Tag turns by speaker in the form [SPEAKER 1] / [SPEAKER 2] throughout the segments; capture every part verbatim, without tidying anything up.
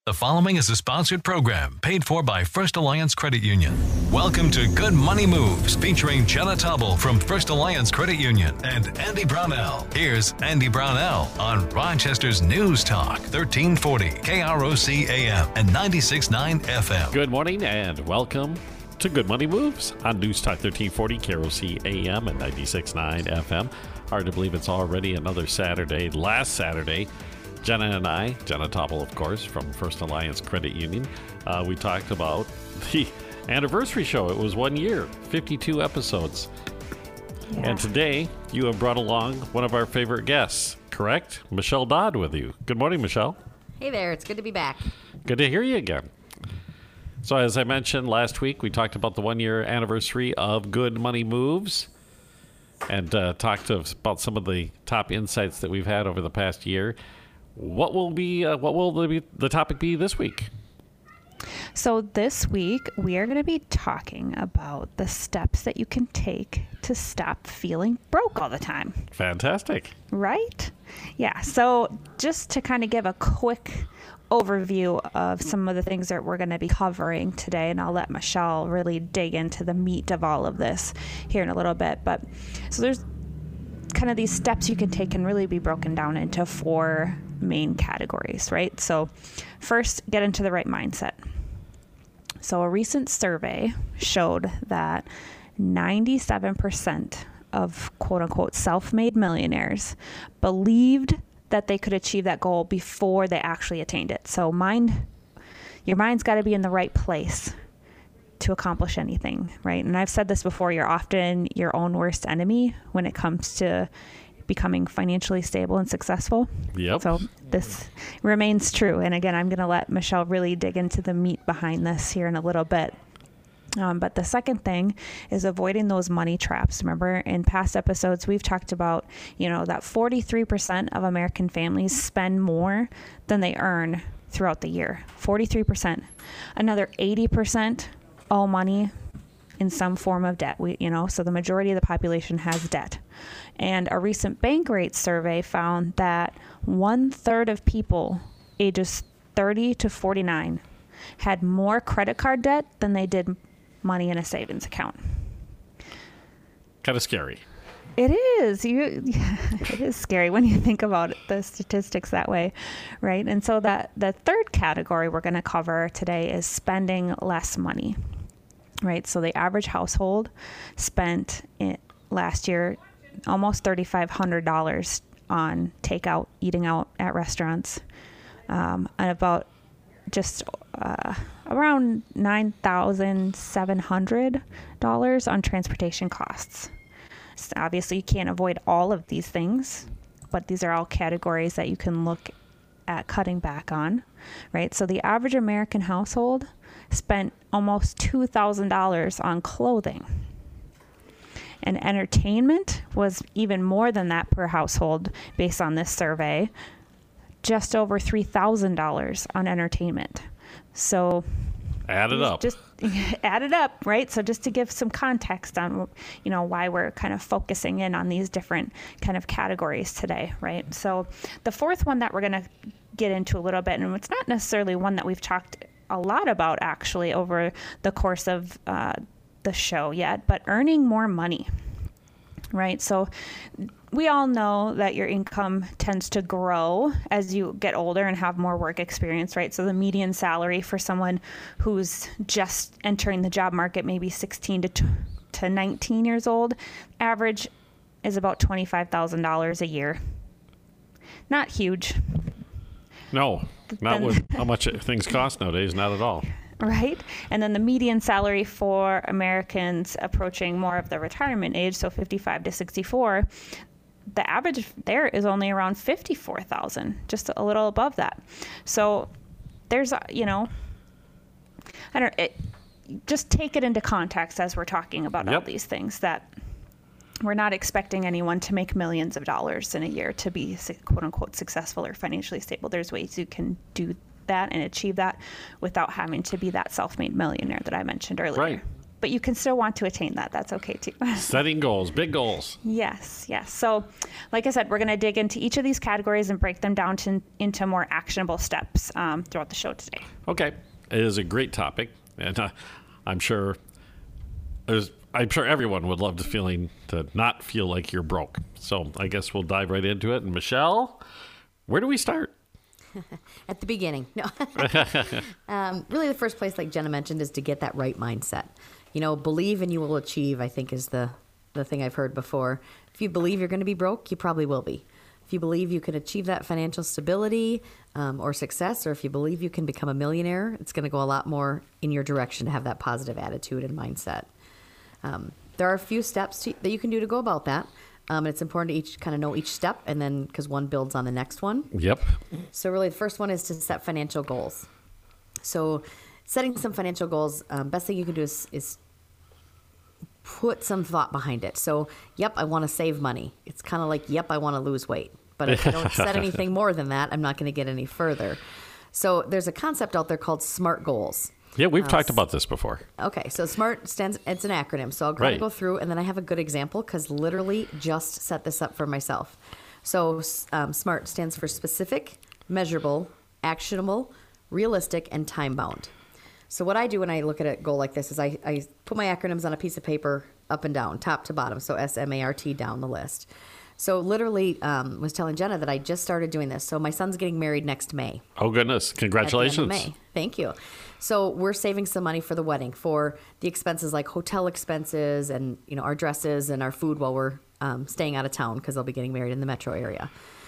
[SPEAKER 1] The following is a sponsored program paid for by First Alliance Credit Union. Welcome to Good Money Moves, featuring Jenna Tobble from First Alliance Credit Union and Andy Brownell. Here's Andy Brownell on Rochester's News Talk, thirteen forty K R O C A M and ninety-six point nine F M.
[SPEAKER 2] Good morning and welcome to Good Money Moves on News Talk thirteen forty K R O C A M and ninety-six point nine F M. Hard to believe it's already another Saturday. Last Saturday, Jenna and I, Jenna Tobble, of course, from First Alliance Credit Union, uh, we talked about the anniversary show. It was one year, fifty-two episodes. Yeah. And today, you have brought along one of our favorite guests, correct? Michelle Dodd with you. Good morning, Michelle.
[SPEAKER 3] Hey there. It's good to be back.
[SPEAKER 2] Good to hear you again. So as I mentioned last week, we talked about the one-year anniversary of Good Money Moves and uh, talked about some of the top insights that we've had over the past year. What will be uh, what will the, the topic be this week?
[SPEAKER 4] So this week we are going to be talking about the steps that you can take to stop feeling broke all the time.
[SPEAKER 2] Fantastic.
[SPEAKER 4] Right? Yeah. So just to kind of give a quick overview of some of the things that we're going to be covering today, and I'll let Michelle really dig into the meat of all of this here in a little bit. But so there's kind of these steps you can take can really be broken down into four main categories, right? So first, get into the right mindset. So a recent survey showed that ninety-seven percent of quote unquote self-made millionaires believed that they could achieve that goal before they actually attained it. So mind, your mind's got to be in the right place to accomplish anything, right? And I've said this before, you're often your own worst enemy when it comes to becoming financially stable and successful.
[SPEAKER 2] Yep.
[SPEAKER 4] So this remains true. And again, I'm going to let Michelle really dig into the meat behind this here in a little bit. Um, but the second thing is avoiding those money traps. Remember, in past episodes, we've talked about, you know, that forty-three percent of American families spend more than they earn throughout the year. forty-three percent. Another eighty percent owe money in some form of debt. We, you know, so the majority of the population has debt. And a recent Bankrate survey found that one third of people ages thirty to forty-nine had more credit card debt than they did money in a savings account.
[SPEAKER 2] Kind of scary.
[SPEAKER 4] It is. You, it is scary when you think about it, the statistics that way, right? And so that the third category we're going to cover today is spending less money, right? So the average household spent it last year almost three thousand five hundred dollars on takeout, eating out at restaurants, um, and about just uh, around nine thousand seven hundred dollars on transportation costs. So obviously, you can't avoid all of these things, but these are all categories that you can look at cutting back on, right? So the average American household spent almost two thousand dollars on clothing. And entertainment was even more than that per household based on this survey, just over three thousand dollars on entertainment. So
[SPEAKER 2] add it up.
[SPEAKER 4] Just add it up, right? So just to give some context on, you know, why we're kind of focusing in on these different kind of categories today, right? So the fourth one that we're going to get into a little bit, and it's not necessarily one that we've talked a lot about actually over the course of uh, the show yet, but earning more money, right? So we all know that your income tends to grow as you get older and have more work experience, right? So the median salary for someone who's just entering the job market, maybe sixteen to nineteen years old, average is about twenty-five thousand dollars a year. Not huge.
[SPEAKER 2] No, not with how much things cost nowadays, not at all.
[SPEAKER 4] Right? And then the median salary for Americans approaching more of the retirement age, so fifty-five to sixty-four, the average there is only around fifty-four thousand, just a little above that. So there's, you know, I don't it, just take it into context as we're talking about
[SPEAKER 2] Yep.
[SPEAKER 4] all these things, that we're not expecting anyone to make millions of dollars in a year to be quote unquote successful or financially stable. There's ways you can do that and achieve that without having to be that self-made millionaire that I mentioned earlier.
[SPEAKER 2] Right.
[SPEAKER 4] but you can still want to attain that. That's okay too.
[SPEAKER 2] Setting goals, big goals.
[SPEAKER 4] Yes, yes. So like I said, we're going to dig into each of these categories and break them down to, into more actionable steps um, throughout the show today.
[SPEAKER 2] Okay. It is a great topic. And uh, I'm sure there's, I'm sure everyone would love the feeling to not feel like you're broke. So I guess we'll dive right into it. And Michelle, where do we start?
[SPEAKER 3] At the beginning. No. um, really, the first place, like Jenna mentioned, is to get that right mindset. You know, believe and you will achieve, I think, is the, the thing I've heard before. If you believe you're going to be broke, you probably will be. If you believe you can achieve that financial stability um, or success, or if you believe you can become a millionaire, it's going to go a lot more in your direction to have that positive attitude and mindset. Um, there are a few steps to, that you can do to go about that. Um, and it's important to each kind of know each step, and then because one builds on the next one.
[SPEAKER 2] Yep.
[SPEAKER 3] So really, the first one is to set financial goals. So setting some financial goals, um, best thing you can do is, is put some thought behind it. So, yep, I want to save money. It's kind of like, yep, I want to lose weight. But if I don't set anything more than that, I'm not going to get any further. So there's a concept out there called SMART goals.
[SPEAKER 2] Yeah, we've
[SPEAKER 3] Uh,
[SPEAKER 2] talked about this before.
[SPEAKER 3] Okay, so SMART stands, it's an acronym. So I'll kind
[SPEAKER 2] Right.
[SPEAKER 3] of go through, and then I have a good example because literally just set this up for myself. So um, SMART stands for specific, measurable, actionable, realistic, and time-bound. So what I do when I look at a goal like this is I, I put my acronyms on a piece of paper up and down, top to bottom, so S M A R T down the list. So literally um, was telling Jenna that I just started doing this. So my son's getting married next May.
[SPEAKER 2] Oh, goodness.
[SPEAKER 3] At the end
[SPEAKER 2] Congratulations.
[SPEAKER 3] of May. Thank you. So we're saving some money for the wedding, for the expenses like hotel expenses and, you know, our dresses and our food while we're um, staying out of town because they'll be getting married in the metro area.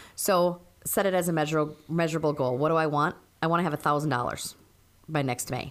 [SPEAKER 3] So set it as a measurable, measurable goal. What do I want? I want to have one thousand dollars by next May.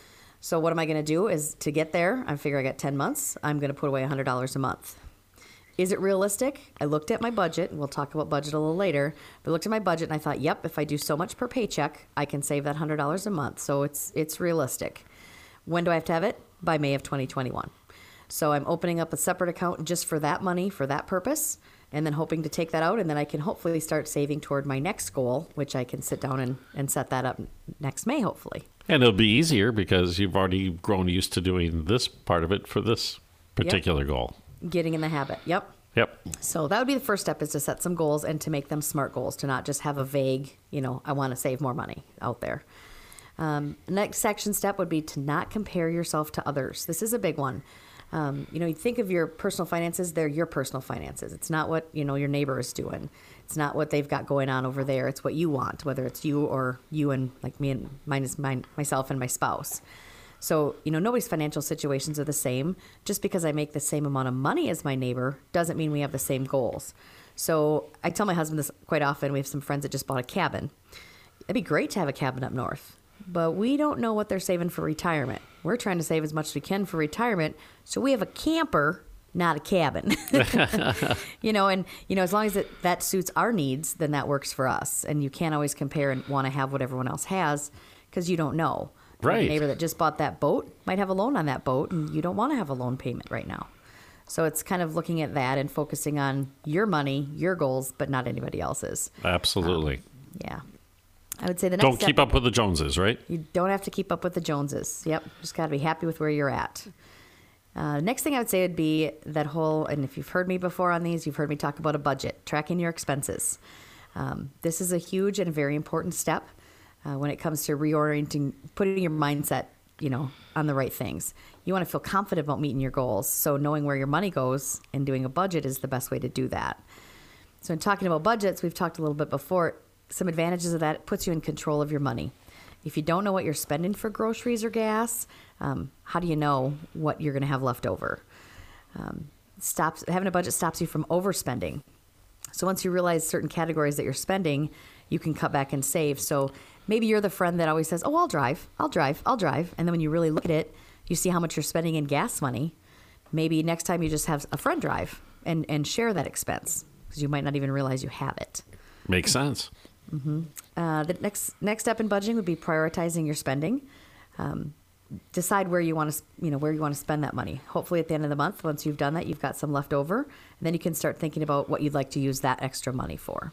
[SPEAKER 3] So what am I going to do is to get there, I figure I got ten months, I'm going to put away one hundred dollars a month. Is it realistic? I looked at my budget, and we'll talk about budget a little later, but I looked at my budget and I thought, yep, if I do so much per paycheck, I can save that one hundred dollars a month. So it's it's realistic. When do I have to have it? By May of twenty twenty-one. So I'm opening up a separate account just for that money, for that purpose, and then hoping to take that out, and then I can hopefully start saving toward my next goal, which I can sit down and, and set that up next May, hopefully.
[SPEAKER 2] And it'll be easier because you've already grown used to doing this part of it for this particular
[SPEAKER 3] Yep.
[SPEAKER 2] goal.
[SPEAKER 3] Getting in the habit. Yep.
[SPEAKER 2] Yep.
[SPEAKER 3] So that would be the first step, is to set some goals and to make them SMART goals, to not just have a vague, you know, I want to save more money out there. Um, next section step would be to not compare yourself to others. This is a big one. Um, you know, you think of your personal finances, they're your personal finances. It's not what, you know, your neighbor is doing. It's not what they've got going on over there. It's what you want, whether it's you or you and like me and mine is mine, myself and my spouse. So, you know, nobody's financial situations are the same. Just because I make the same amount of money as my neighbor doesn't mean we have the same goals. So I tell my husband this quite often. We have some friends that just bought a cabin. It'd be great to have a cabin up north, but we don't know what they're saving for retirement. We're trying to save as much as we can for retirement. So we have a camper, not a cabin. You know, and, you know, as long as it, that suits our needs, then that works for us. And you can't always compare and want to have what everyone else has because you don't know.
[SPEAKER 2] Right.
[SPEAKER 3] The neighbor that just bought that boat might have a loan on that boat, and you don't want to have a loan payment right now. So it's kind of looking at that and focusing on your money, your goals, but not anybody else's.
[SPEAKER 2] Absolutely.
[SPEAKER 3] Um, yeah. I would say the next
[SPEAKER 2] Don't
[SPEAKER 3] step,
[SPEAKER 2] keep up with the Joneses, right?
[SPEAKER 3] you don't have to keep up with the Joneses. Yep. Just got to be happy with where you're at. Uh, next thing I would say would be that whole, and if you've heard me before on these, you've heard me talk about a budget, tracking your expenses. Um, this is a huge and very important step uh, when it comes to reorienting, putting your mindset, you know, on the right things. You want to feel confident about meeting your goals. So knowing where your money goes and doing a budget is the best way to do that. So in talking about budgets, we've talked a little bit before. Some advantages of that, it puts you in control of your money. If you don't know what you're spending for groceries or gas, um, how do you know what you're going to have left over? Um, stops having a budget stops you from overspending. So once you realize certain categories that you're spending, you can cut back and save. So maybe you're the friend that always says, "Oh, I'll drive, I'll drive, I'll drive," and then when you really look at it, you see how much you're spending in gas money. Maybe next time you just have a friend drive and and share that expense because you might not even realize you have it.
[SPEAKER 2] Makes sense.
[SPEAKER 3] Mm-hmm. Uh, the next next step in budgeting would be prioritizing your spending. Um, decide where you want to, you know, where you want to spend that money. Hopefully, at the end of the month, once you've done that, you've got some left over, and then you can start thinking about what you'd like to use that extra money for.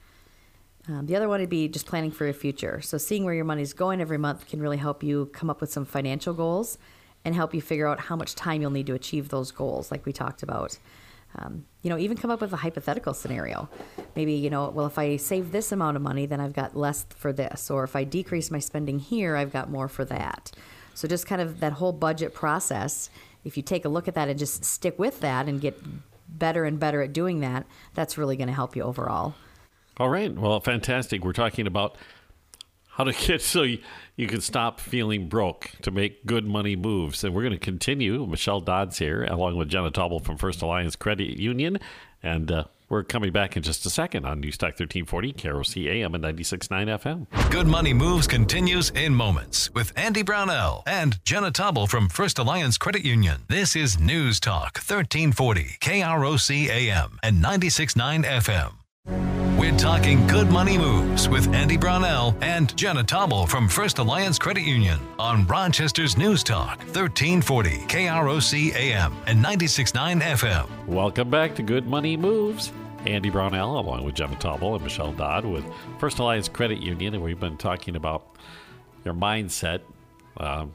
[SPEAKER 3] Um, the other one would be just planning for your future. So, seeing where your money's going every month can really help you come up with some financial goals and help you figure out how much time you'll need to achieve those goals, like we talked about. Um, you know, even come up with a hypothetical scenario. Maybe, you know, well, if I save this amount of money, then I've got less for this. Or if I decrease my spending here, I've got more for that. So just kind of that whole budget process, if you take a look at that and just stick with that and get better and better at doing that, that's really going to help you overall.
[SPEAKER 2] All right. Well, fantastic. We're talking about how to get so you, you can stop feeling broke to make good money moves. And we're going to continue. Michelle Dodds here, along with Jenna Tauble from First Alliance Credit Union. And uh, we're coming back in just a second on News Talk thirteen forty, K R O C A M and ninety-six point nine F M.
[SPEAKER 1] Good Money Moves continues in moments with Andy Brownell and Jenna Tauble from First Alliance Credit Union. This is News Talk thirteen forty, K R O C A M and ninety-six point nine F M. We're talking good money moves with Andy Brownell and Jenna Tauble from First Alliance Credit Union on Rochester's News Talk thirteen forty, K R O C A M and ninety-six point nine F M.
[SPEAKER 2] Welcome back to Good Money Moves. Andy Brownell, along with Jenna Tauble and Michelle Dodd with First Alliance Credit Union, and we've been talking about your mindset, um,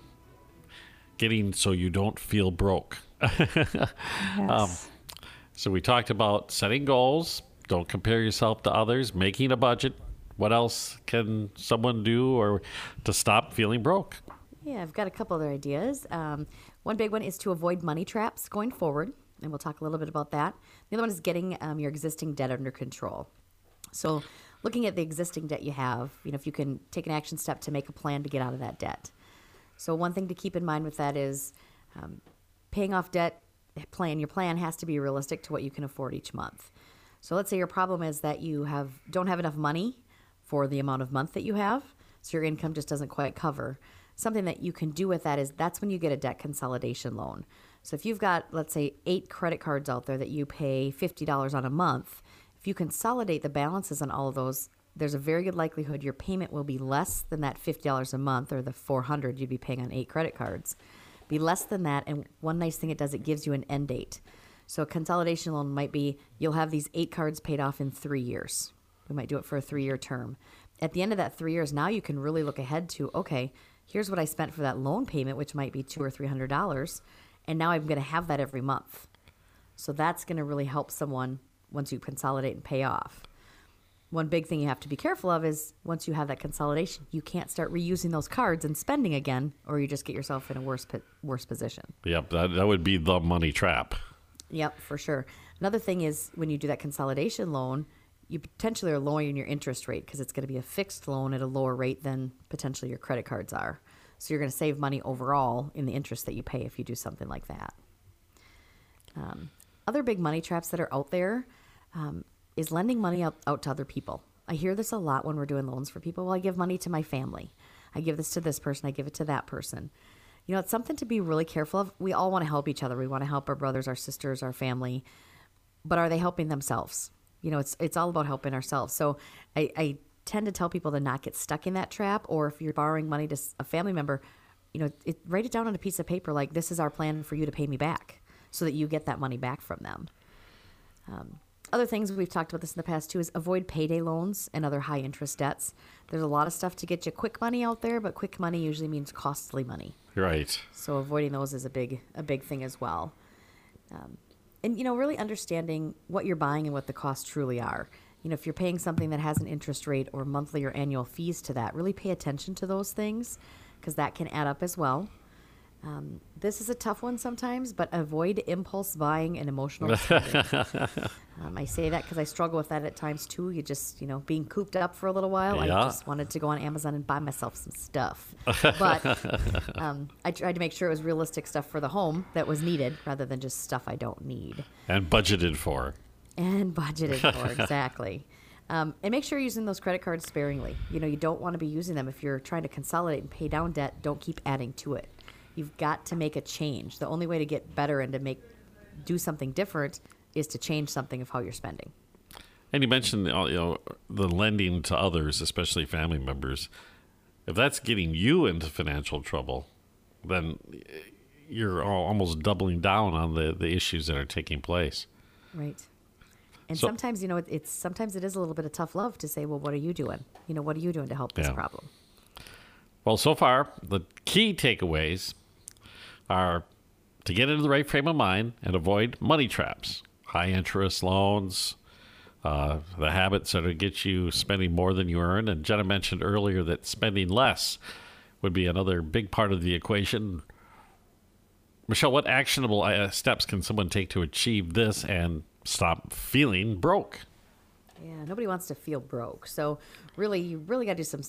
[SPEAKER 2] getting so you don't feel broke.
[SPEAKER 4] Yes.
[SPEAKER 2] um, so we talked about setting goals. Don't compare yourself to others, making a budget. What else can someone do or to stop feeling broke?
[SPEAKER 3] Yeah, I've got a couple other ideas. Um, one big one is to avoid money traps going forward, and we'll talk a little bit about that. The other one is getting um, your existing debt under control. So looking at the existing debt you have, you know, if you can take an action step to make a plan to get out of that debt. So one thing to keep in mind with that is um, paying off debt plan. Your plan has to be realistic to what you can afford each month. So let's say your problem is that you have don't have enough money for the amount of month that you have, so your income just doesn't quite cover. Something that you can do with that is that's when you get a debt consolidation loan. So if you've got, let's say, eight credit cards out there that you pay fifty dollars on a month, if you consolidate the balances on all of those, there's a very good likelihood your payment will be less than that fifty dollars a month or the four hundred dollars you'd be paying on eight credit cards. Be less than that, and one nice thing it does, it gives you an end date. So a consolidation loan might be you'll have these eight cards paid off in three years. We might do it for a three-year term. At the end of that three years, now you can really look ahead to, okay, here's what I spent for that loan payment, which might be two hundred or three hundred dollars, and now I'm going to have that every month. So that's going to really help someone once you consolidate and pay off. One big thing you have to be careful of is once you have that consolidation, you can't start reusing those cards and spending again, or you just get yourself in a worse worse position.
[SPEAKER 2] Yep, that, that would be the money trap.
[SPEAKER 3] Yep, for sure. Another thing is when you do that consolidation loan, you potentially are lowering your interest rate because it's going to be a fixed loan at a lower rate than potentially your credit cards are. So you're going to save money overall in the interest that you pay if you do something like that. Um, other big money traps that are out there um, is lending money out, out to other people. I hear this a lot when we're doing loans for people. Well, I give money to my family. I give this to this person. I give it to that person. You know, it's something to be really careful of. We all want to help each other. We want to help our brothers, our sisters, our family. But are they helping themselves? You know, it's it's all about helping ourselves. So I, I tend to tell people to not get stuck in that trap. Or if you're borrowing money to a family member, you know, it, write it down on a piece of paper like, this is our plan for you to pay me back, so that you get that money back from them. Um, other things, we've talked about this in the past too, is avoid payday loans and other high interest debts. There's a lot of stuff to get you quick money out there, but quick money usually means costly money.
[SPEAKER 2] Right.
[SPEAKER 3] So avoiding those is a big a big thing as well. Um, and, you know, really understanding what you're buying and what the costs truly are. You know, if you're paying something that has an interest rate or monthly or annual fees to that, really pay attention to those things because that can add up as well. Um, this is a tough one sometimes, but avoid impulse buying and emotional spending. um, I say that because I struggle with that at times too. You just, you know, being cooped up for a little while.
[SPEAKER 2] Yeah.
[SPEAKER 3] I just wanted to go on Amazon and buy myself some stuff. But um, I tried to make sure it was realistic stuff for the home that was needed rather than just stuff I don't need.
[SPEAKER 2] And budgeted for.
[SPEAKER 3] And budgeted for, exactly. Um, and make sure you're using those credit cards sparingly. You know, you don't want to be using them. If you're trying to consolidate and pay down debt, don't keep adding to it. You've got to make a change. The only way to get better and to make do something different is to change something of how you're spending.
[SPEAKER 2] And you mentioned, you know, the lending to others, especially family members. If that's getting you into financial trouble, then you're almost doubling down on the, the issues that are taking place.
[SPEAKER 3] Right. And
[SPEAKER 2] So-
[SPEAKER 3] sometimes, you know, it, it's sometimes it is a little bit of tough love to say, well, what are you doing? You know, what are you doing to help this
[SPEAKER 2] Yeah.
[SPEAKER 3] problem?
[SPEAKER 2] Well, so far, the key takeaways are to get into the right frame of mind and avoid money traps, high interest loans, uh, the habits that get you spending more than you earn. And Jenna mentioned earlier that spending less would be another big part of the equation. Michelle, what actionable uh, steps can someone take to achieve this and stop feeling broke?
[SPEAKER 3] Yeah, nobody wants to feel broke. So really, you really got to do some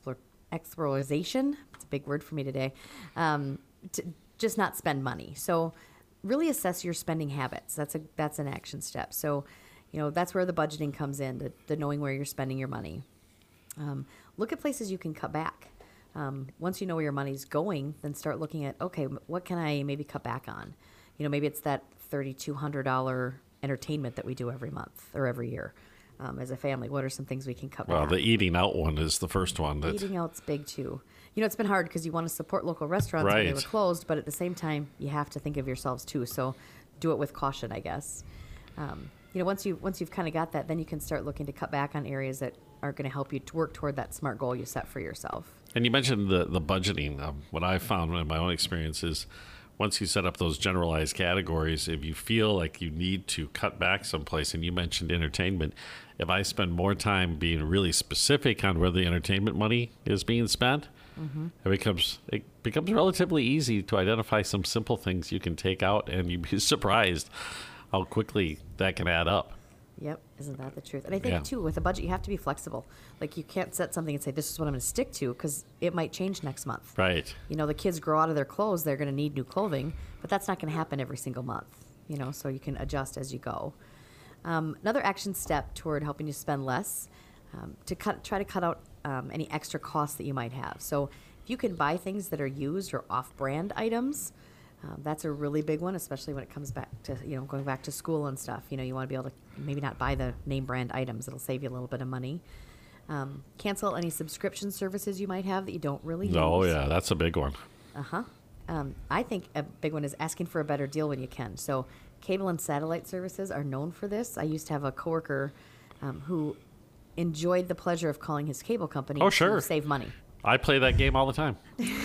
[SPEAKER 3] self-exploration. It's a big word for me today. Um, to just not spend money. So really assess your spending habits. That's a that's an action step. So, you know, that's where the budgeting comes in, the, the knowing where you're spending your money. Um, look at places you can cut back. Um, once you know where your money's going, then start looking at, okay, what can I maybe cut back on? You know, maybe it's that three thousand two hundred dollars entertainment that we do every month or every year. Um, as a family, what are some things we can cut
[SPEAKER 2] well,
[SPEAKER 3] back?
[SPEAKER 2] Well, the eating out one is the first one. That's...
[SPEAKER 3] Eating out's big, too. You know, it's been hard because you want to support local restaurants right. when they were closed, but at the same time, you have to think of yourselves, too. So do it with caution, I guess. Um, you know, once, you, once you've kind of got that, then you can start looking to cut back on areas that are going to help you to work toward that SMART goal you set for yourself.
[SPEAKER 2] And you mentioned the, the budgeting. Um, what I found in my own experience is once you set up those generalized categories, if you feel like you need to cut back someplace, and you mentioned entertainment, if I spend more time being really specific on where the entertainment money is being spent, mm-hmm. it becomes it becomes relatively easy to identify some simple things you can take out, and you'd be surprised how quickly that can add up.
[SPEAKER 3] Yep, isn't that the truth? And I think,
[SPEAKER 2] yeah.
[SPEAKER 3] too, with a budget, you have to be flexible. Like, you can't set something and say, this is what I'm going to stick to, because it might change next month.
[SPEAKER 2] Right.
[SPEAKER 3] You know, the kids grow out of their clothes, they're going to need new clothing, but that's not going to happen every single month, you know, so you can adjust as you go. Um, another action step toward helping you spend less, um, to cut, try to cut out um, any extra costs that you might have. So if you can buy things that are used or off-brand items, Um, that's a really big one, especially when it comes back to, you know, going back to school and stuff. You know, you want to be able to maybe not buy the name brand items. It'll save you a little bit of money. Um, cancel any subscription services you might have that you don't really use.
[SPEAKER 2] Oh, yeah, that's a big one.
[SPEAKER 3] Uh-huh. Um, I think a big one is asking for a better deal when you can. So cable and satellite services are known for this. I used to have a coworker um, who enjoyed the pleasure of calling his cable company
[SPEAKER 2] oh, sure.
[SPEAKER 3] to save money.
[SPEAKER 2] I play that game all the time.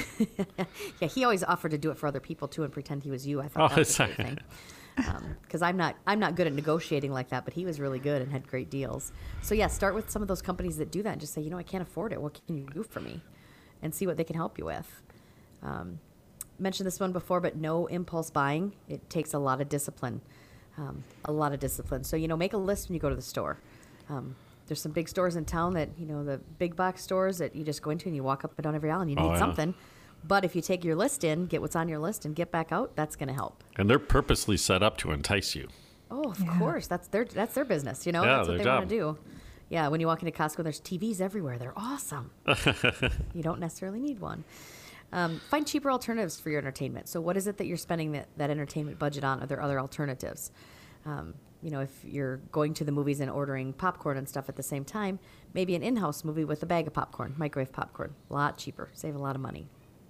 [SPEAKER 3] Yeah, he always offered to do it for other people too and pretend he was you. I thought
[SPEAKER 2] Oh,
[SPEAKER 3] that was a
[SPEAKER 2] it's-
[SPEAKER 3] great thing. Because um, I'm not, I'm not good at negotiating like that, but he was really good and had great deals. So yeah, start with some of those companies that do that and just say, you know, I can't afford it. What can you do for me? And see what they can help you with. Um, mentioned this one before, but no impulse buying. It takes a lot of discipline, um, a lot of discipline. So you know, make a list when you go to the store. Um, There's some big stores in town that, you know, the big box stores that you just go into and you walk up and down every aisle and you need
[SPEAKER 2] oh, yeah.
[SPEAKER 3] something. But if you take your list in, get what's on your list, and get back out, that's going to help.
[SPEAKER 2] And they're purposely set up to entice you.
[SPEAKER 3] Oh, of
[SPEAKER 4] Yeah.
[SPEAKER 3] course. That's their that's their business, you know?
[SPEAKER 2] Yeah,
[SPEAKER 3] that's what
[SPEAKER 2] their
[SPEAKER 3] they
[SPEAKER 2] job.
[SPEAKER 3] want to do. Yeah, when you walk into Costco, there's T Vs everywhere. They're awesome. You don't necessarily need one. Um, find cheaper alternatives for your entertainment. So what is it that you're spending that, that entertainment budget on? Are there other alternatives? Um, you know, if you're going to the movies and ordering popcorn and stuff at the same time, maybe an in-house movie with a bag of popcorn, microwave popcorn, a lot cheaper, save a lot of money.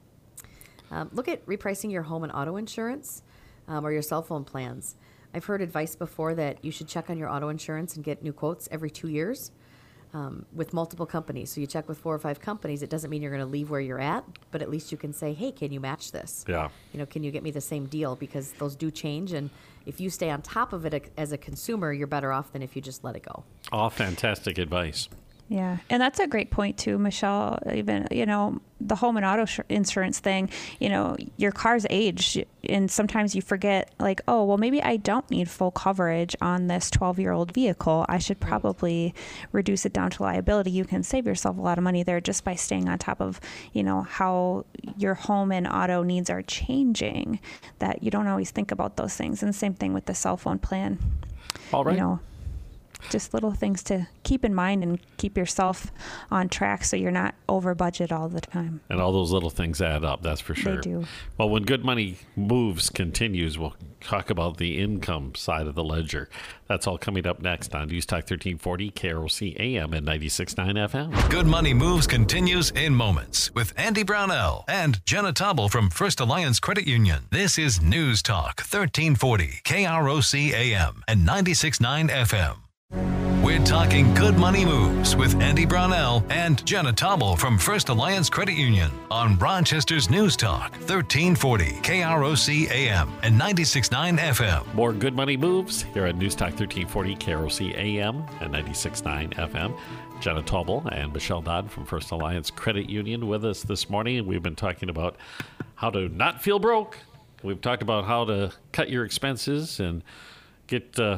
[SPEAKER 3] Um, look at repricing your home and auto insurance um, or your cell phone plans. I've heard advice before that you should check on your auto insurance and get new quotes every two years um, with multiple companies. So you check with four or five companies. It doesn't mean you're going to leave where you're at, but at least you can say, hey, can you match this?
[SPEAKER 2] Yeah.
[SPEAKER 3] You know, can you get me the same deal? Because those do change, and if you stay on top of it as a consumer, you're better off than if you just let it go.
[SPEAKER 2] All fantastic advice.
[SPEAKER 4] Yeah. And that's a great point too, Michelle. Even, you know, the home and auto sh- insurance thing, you know, your car's age, and sometimes you forget like, oh, well, maybe I don't need full coverage on this twelve year old vehicle. I should probably right. reduce it down to liability. You can save yourself a lot of money there just by staying on top of, you know, how your home and auto needs are changing, that you don't always think about those things. And same thing with the cell phone plan.
[SPEAKER 2] All right.
[SPEAKER 4] You know, just little things to keep in mind and keep yourself on track so you're not over budget all the time.
[SPEAKER 2] And all those little things add up, that's for sure.
[SPEAKER 4] They do.
[SPEAKER 2] Well, when Good Money Moves continues, we'll talk about the income side of the ledger. That's all coming up next on News Talk thirteen forty, K R O C A M and ninety-six point nine F M.
[SPEAKER 1] Good Money Moves continues in moments with Andy Brownell and Jenna Tobble from First Alliance Credit Union. This is News Talk thirteen forty, K R O C A M and ninety-six point nine F M. We're talking good money moves with Andy Brownell and Jenna Tobble from First Alliance Credit Union on Rochester's News Talk, thirteen forty K R O C A M and ninety-six point nine F M.
[SPEAKER 2] More good money moves here at News Talk thirteen forty K R O C A M and ninety-six point nine F M. Jenna Tobble and Michelle Dodd from First Alliance Credit Union with us this morning. We've been talking about how to not feel broke. We've talked about how to cut your expenses and get uh,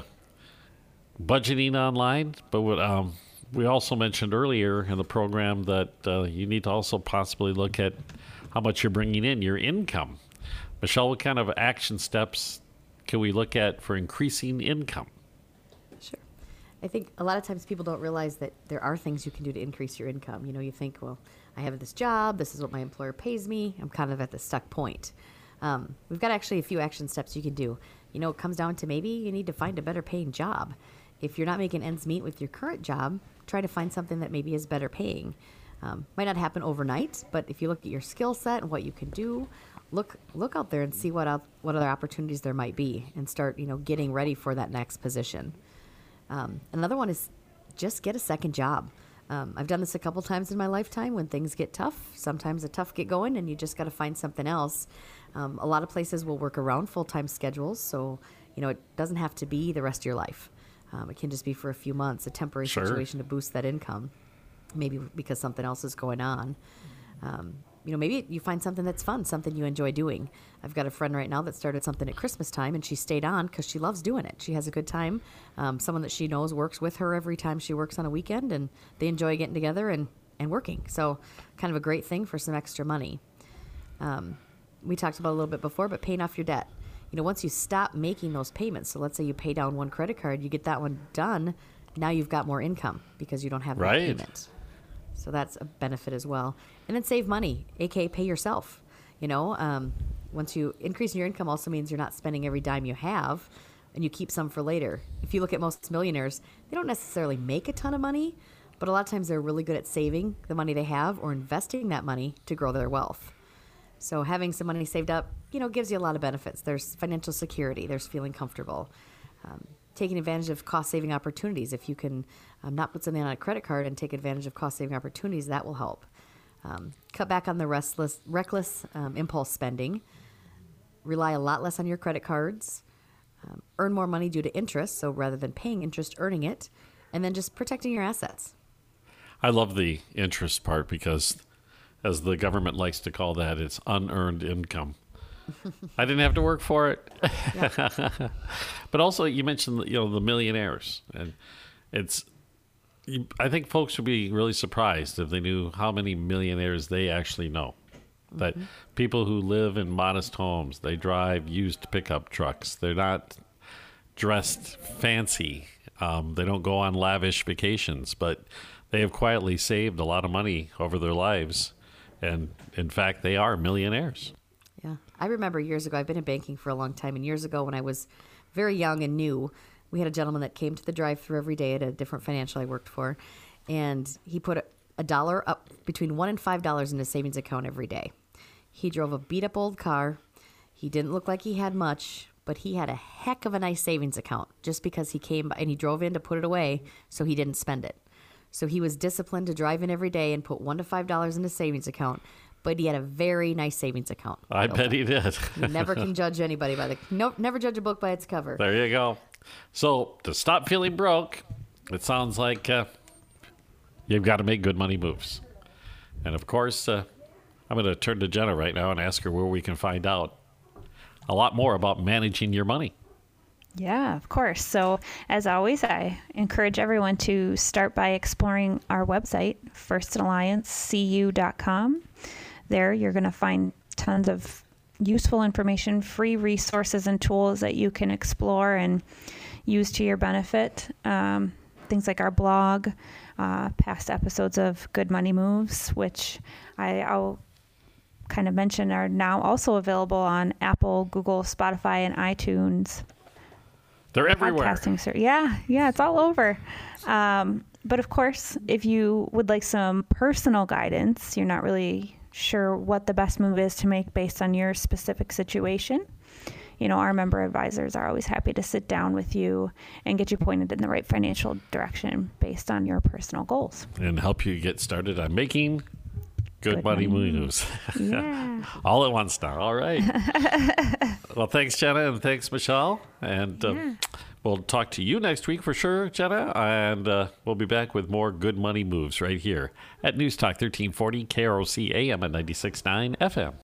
[SPEAKER 2] budgeting online. But what, um, we also mentioned earlier in the program that uh, you need to also possibly look at how much you're bringing in, your income. Michelle, what kind of action steps can we look at for increasing income?
[SPEAKER 3] Sure. I think a lot of times people don't realize that there are things you can do to increase your income. You know, you think, well, I have this job. This is what my employer pays me. I'm kind of at the stuck point. Um, we've got actually a few action steps you can do. You know, it comes down to maybe you need to find a better paying job. If you're not making ends meet with your current job, try to find something that maybe is better paying. Um, might not happen overnight, but if you look at your skill set and what you can do, look look out there and see what out, what other opportunities there might be, and start you know getting ready for that next position. Um, another one is just get a second job. Um, I've done this a couple times in my lifetime when things get tough. Sometimes the tough get going and you just got to find something else. Um, a lot of places will work around full-time schedules, so you know it doesn't have to be the rest of your life. Um, it can just be for a few months, a temporary
[SPEAKER 2] Sure.
[SPEAKER 3] situation to boost that income, maybe because something else is going on. Um, you know, maybe you find something that's fun, something you enjoy doing. I've got a friend right now that started something at Christmas time, and she stayed on because she loves doing it. She has a good time. Um, someone that she knows works with her every time she works on a weekend, and they enjoy getting together and, and working. So kind of a great thing for some extra money. Um, we talked about it a little bit before, but paying off your debt. You know, once you stop making those payments, so let's say you pay down one credit card, you get that one done, now you've got more income because you don't have that
[SPEAKER 2] Right.
[SPEAKER 3] payment. So that's a benefit as well. And then save money, aka pay yourself. You know, um, once you increase your income also means you're not spending every dime you have, and you keep some for later. If you look at most millionaires, they don't necessarily make a ton of money, but a lot of times they're really good at saving the money they have or investing that money to grow their wealth. So having some money saved up, you know, gives you a lot of benefits. There's financial security. There's feeling comfortable. Um, taking advantage of cost-saving opportunities. If you can um, not put something on a credit card and take advantage of cost-saving opportunities, that will help. Um, cut back on the restless, reckless um, impulse spending. Rely a lot less on your credit cards. Um, earn more money due to interest, so rather than paying interest, earning it. And then just protecting your assets.
[SPEAKER 2] I love the interest part because, as the government likes to call that, it's unearned income. I didn't have to work for it. But also, you mentioned, you know, the millionaires, and it's. You, I think folks would be really surprised if they knew how many millionaires they actually know. That mm-hmm. people who live in modest homes, they drive used pickup trucks. They're not dressed fancy. Um, they don't go on lavish vacations, but they have quietly saved a lot of money over their lives. And in fact, they are millionaires.
[SPEAKER 3] Yeah. I remember years ago, I've been in banking for a long time, and years ago when I was very young and new, we had a gentleman that came to the drive-thru every day at a different financial I worked for, and he put a, a dollar up between one and five dollars in his savings account every day. He drove a beat-up old car. He didn't look like he had much, but he had a heck of a nice savings account just because he came by and he drove in to put it away so he didn't spend it. So he was disciplined to drive in every day and put one to five dollars in his savings account, but he had a very nice savings account.
[SPEAKER 2] I bet he did.
[SPEAKER 3] You never can judge anybody by the nope. Never judge a book by its cover.
[SPEAKER 2] There you go. So to stop feeling broke, it sounds like uh, you've got to make good money moves. And of course, uh, I'm going to turn to Jenna right now and ask her where we can find out a lot more about managing your money.
[SPEAKER 4] Yeah, of course. So as always, I encourage everyone to start by exploring our website, first alliance c u dot com. There you're going to find tons of useful information, free resources and tools that you can explore and use to your benefit. Um, things like our blog, uh, past episodes of Good Money Moves, which I, I'll kind of mention are now also available on Apple, Google, Spotify, and iTunes.
[SPEAKER 2] They're everywhere.
[SPEAKER 4] Podcasting, sir. Yeah, yeah, it's all over. Um, but of course, if you would like some personal guidance, you're not really sure what the best move is to make based on your specific situation, you know, our member advisors are always happy to sit down with you and get you pointed in the right financial direction based on your personal goals.
[SPEAKER 2] And help you get started on making good, good money, money moves.
[SPEAKER 4] Yeah.
[SPEAKER 2] All at once now. All right. Well, thanks, Jenna, and thanks, Michelle. And yeah. uh, we'll talk to you next week for sure, Jenna. And uh, we'll be back with more good money moves right here at News Talk thirteen forty K R O C A M at ninety-six point nine F M.